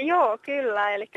Joo, kyllä. Eli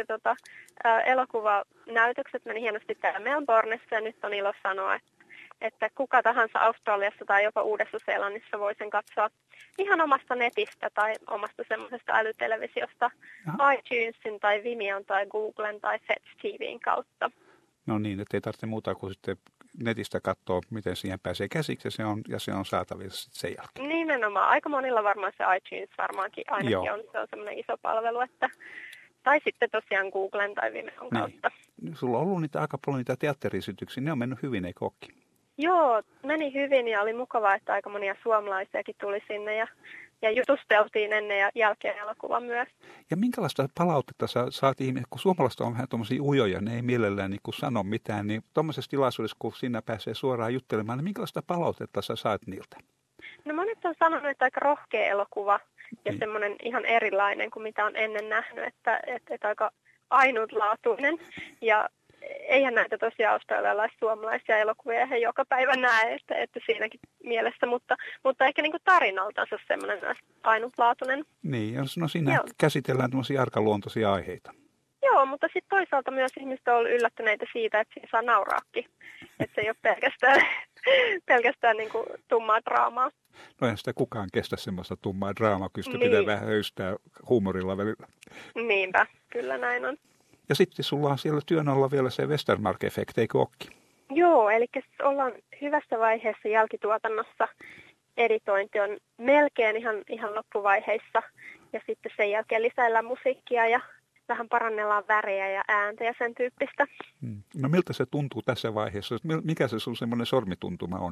elokuvanäytökset meni hienosti täällä Melbournessa ja nyt on ilo sanoa, että kuka tahansa Australiassa tai jopa Uudessa-Seelannissa voi sen katsoa ihan omasta netistä tai omasta semmoisesta älytelevisiosta iTunesin tai Vimeon tai Googlen tai Fetch TVn kautta. No niin, että ei tarvitse muuta kuin sitten netistä katsoa, miten siihen pääsee käsiksi ja se on saatavilla sitten sen jälkeen. Nimenomaan. Aika monilla varmaan se iTunes varmaankin ainakin on. Se on semmoinen iso palvelu, tai sitten tosiaan Googlen tai Vimeon kautta. Niin. Sulla on ollut aika paljon niitä teatteriesityksiä. Ne on mennyt hyvin, eikö olekin? Joo, meni hyvin ja oli mukavaa, että aika monia suomalaisiakin tuli sinne ja jutusteltiin ennen ja jälkeen elokuva myös. Ja minkälaista palautetta sä saat ihmisiä, kun suomalaiset on vähän tuommoisia ujoja, ne ei mielellään niin sano mitään, niin tuommoisessa tilaisuudessa, kun sinä pääsee suoraan juttelemaan, niin minkälaista palautetta sä saat niiltä? No monet on sanonut, että aika rohkea elokuva ja semmoinen ihan erilainen kuin mitä on ennen nähnyt, että aika ainutlaatuinen ja eihän näitä tosiaan australialais-suomalaisia elokuvia he joka päivä näe, että siinäkin mielessä, mutta ehkä niin kuin tarinaltansa semmoinen ainutlaatuinen. Niin, no siinä käsitellään tämmöisiä arkaluontoisia aiheita. Joo, mutta sitten toisaalta myös ihmiset on ollut yllättyneitä siitä, että siinä saa nauraakin. Että se ei ole pelkästään niin kuin tummaa draamaa. No eihän sitä kukaan kestä semmoista tummaa draamaa, kyllä sitä pitää vähän höystää huumorilla välillä. Niinpä, kyllä näin on. Ja sitten sulla on siellä työn alla vielä se Westermark-efekti, eikö ookin? Joo, eli ollaan hyvässä vaiheessa jälkituotannossa. Editointi on melkein ihan loppuvaiheissa. Ja sitten sen jälkeen lisäillään musiikkia ja vähän parannellaan värejä ja ääntä ja sen tyyppistä. No miltä se tuntuu tässä vaiheessa? Mikä se sun semmoinen sormituntuma on?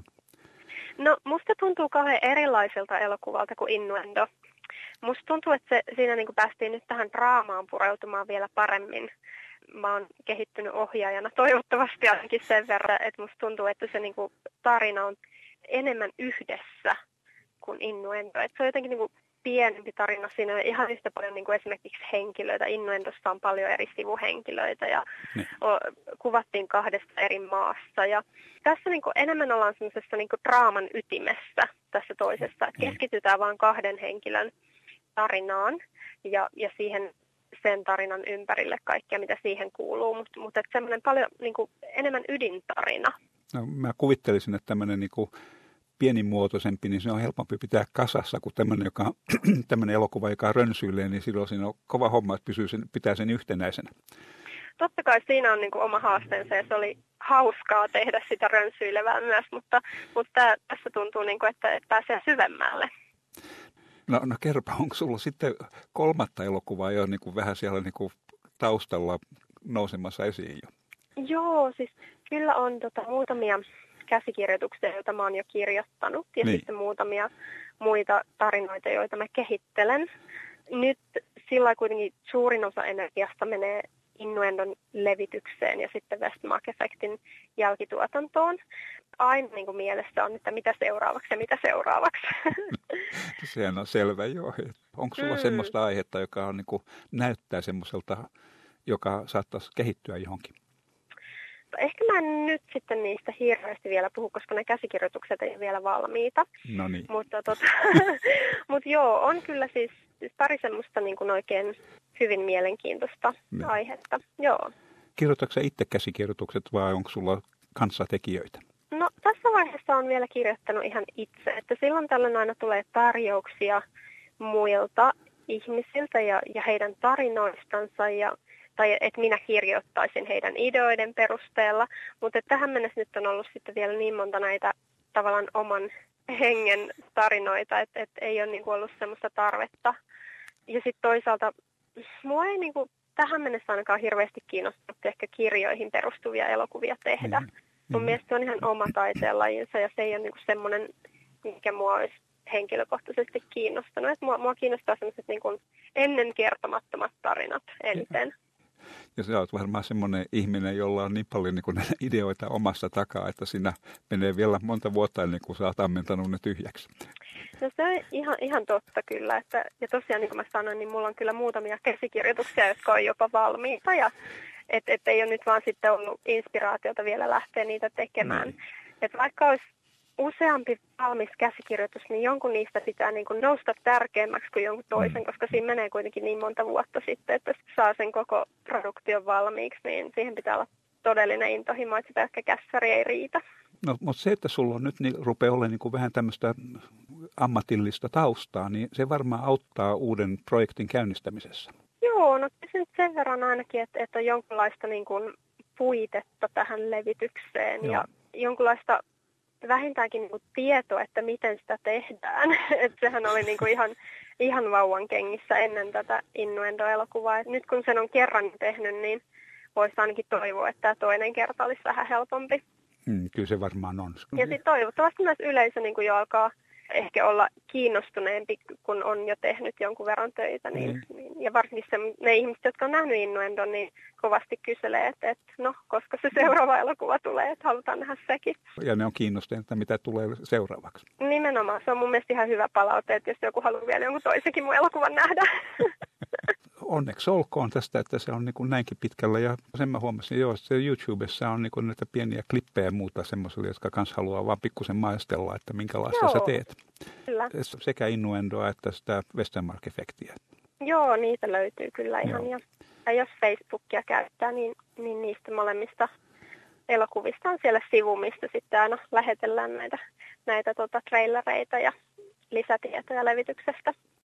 No musta tuntuu kauhean erilaiselta elokuvalta kuin Innuendo. Musta tuntuu, että siinä niin kuin päästiin nyt tähän draamaan pureutumaan vielä paremmin. Mä oon kehittynyt ohjaajana toivottavasti ainakin sen verran, että musta tuntuu, että se niin kuin tarina on enemmän yhdessä kuin Innuendo. Että se on jotenkin niin kuin pienempi tarina. Siinä on ihan yhtä paljon niin kuin esimerkiksi henkilöitä. Innuendossa on paljon eri sivuhenkilöitä ja kuvattiin 2 eri maassa. Ja tässä niin kuin enemmän ollaan semmoisessa niin kuin draaman ytimessä tässä toisessa. Että keskitytään vain 2 henkilön tarinaan ja siihen sen tarinan ympärille kaikkea, mitä siihen kuuluu. Mutta semmoinen paljon niin kuin enemmän ydintarina. No, mä kuvittelisin, että tämmöinen niin kuin pienimuotoisempi, niin se on helpompi pitää kasassa kuin tämmöinen elokuva, joka rönsyilee, niin silloin siinä on kova homma, että pitää sen yhtenäisenä. Totta kai siinä on niin kuin oma haasteensa ja se oli hauskaa tehdä sitä rönsyilevää myös, mutta tässä tuntuu, niin kuin, että pääsee syvemmälle. No kerropa, onko sulla sitten 3. elokuvaa jo niin kuin vähän siellä niin kuin taustalla nousemassa esiin jo? Joo, siis kyllä on muutamia käsikirjoituksia, joita mä oon jo kirjoittanut ja sitten muutamia muita tarinoita, joita mä kehittelen. Nyt sillä kuitenkin suurin osa energiasta menee Innuendon levitykseen ja sitten Westmark-efektin jälkituotantoon. Aina niin kuin mielessä on, että mitä seuraavaksi. Sehän on selvä, joo. Onko sulla semmoista aihetta, joka on, niin kuin, näyttää semmoiselta, joka saattaisi kehittyä johonkin? Ehkä mä en nyt sitten niistä hirveästi vielä puhu, koska ne käsikirjoitukset ei ole vielä valmiita. No niin. Mutta joo, on kyllä siis pari semmoista niin kuin oikein hyvin mielenkiintoista aihetta. Joo. Kirjoitatko sä itse käsikirjoitukset vai onko sulla kanssatekijöitä? No tässä vaiheessa on vielä kirjoittanut ihan itse, että silloin tällöin aina tulee tarjouksia muilta ihmisiltä ja heidän tarinoistansa tai että minä kirjoittaisin heidän ideoiden perusteella, mutta tähän mennessä nyt on ollut sitten vielä niin monta näitä tavallaan oman hengen tarinoita, että ei ole niinku ollut semmoista tarvetta. Ja sitten toisaalta mua ei niinku tähän mennessä ainakaan hirveästi kiinnostunut ehkä kirjoihin perustuvia elokuvia tehdä. Mun mielestä se on ihan oma taiteenlajinsa ja se ei ole niinku semmoinen, mikä mua olisi henkilökohtaisesti kiinnostanut. Et mua kiinnostaa sellaiset niinku ennen kertomattomat tarinat eniten. Ja sä oot varmaan semmoinen ihminen, jolla on niin paljon niin kuin ideoita omassa takaa, että siinä menee vielä monta vuotta ennen kuin sä oot ammentanut ne tyhjäksi. No se on ihan totta kyllä. Ja tosiaan niin kuin mä sanoin, niin mulla on kyllä muutamia käsikirjoituksia, jotka on jopa valmiita. Ja että ei ole nyt vaan sitten ollut inspiraatiota vielä lähteä niitä tekemään. Että vaikka olisi useampi valmis käsikirjoitus, niin jonkun niistä pitää niin kuin nousta tärkeämmäksi kuin jonkun toisen, koska siinä menee kuitenkin niin monta vuotta sitten, että saa sen koko produktion valmiiksi, niin siihen pitää olla todellinen intohimo, että se pelkkä kässäri ei riitä. No, mutta se, että sulla on nyt rupeaa olemaan niin kuin vähän tämmöistä ammatillista taustaa, niin se varmaan auttaa uuden projektin käynnistämisessä. Joo, no se nyt sen verran ainakin, että on jonkinlaista niin kuin puitetta tähän levitykseen ja jonkinlaista vähintäänkin niin kuin tietoa, että miten sitä tehdään. Että sehän oli niin kuin ihan vauvan kengissä ennen tätä Innuendo-elokuvaa. Et nyt kun sen on kerran tehnyt, niin voisi ainakin toivoa, että tämä toinen kerta olisi vähän helpompi. Kyllä se varmaan on. Ja sitten toivottavasti myös yleisö niin kuin jo alkaa ehkä olla kiinnostuneempi, kun on jo tehnyt jonkun verran töitä. Ja varsinkin ne ihmiset, jotka on nähnyt Innuendon, niin kovasti kyselee, että no, koska se seuraava elokuva tulee, että halutaan nähdä sekin. Ja ne on kiinnostuneita, mitä tulee seuraavaksi. Nimenomaan. Se on mun mielestä ihan hyvä palaute, että jos joku haluaa vielä jonkun toisenkin mun elokuvan nähdä. Onneksi olkoon tästä, että se on niin kuin näinkin pitkällä. Ja sen mä huomasin, että YouTubessa on niin kuin näitä pieniä klippejä ja muuta semmoisille, jotka kans haluaa vaan pikkusen maistella, että minkälaista sä teet. Kyllä. Sekä Innuendoa että sitä Westermark-efektiä. Joo, niitä löytyy kyllä ihan. Ja jos Facebookia käyttää, niin niistä molemmista elokuvista on siellä sivu, mistä sitten aina lähetellään näitä trailereita ja lisätietoja levityksestä.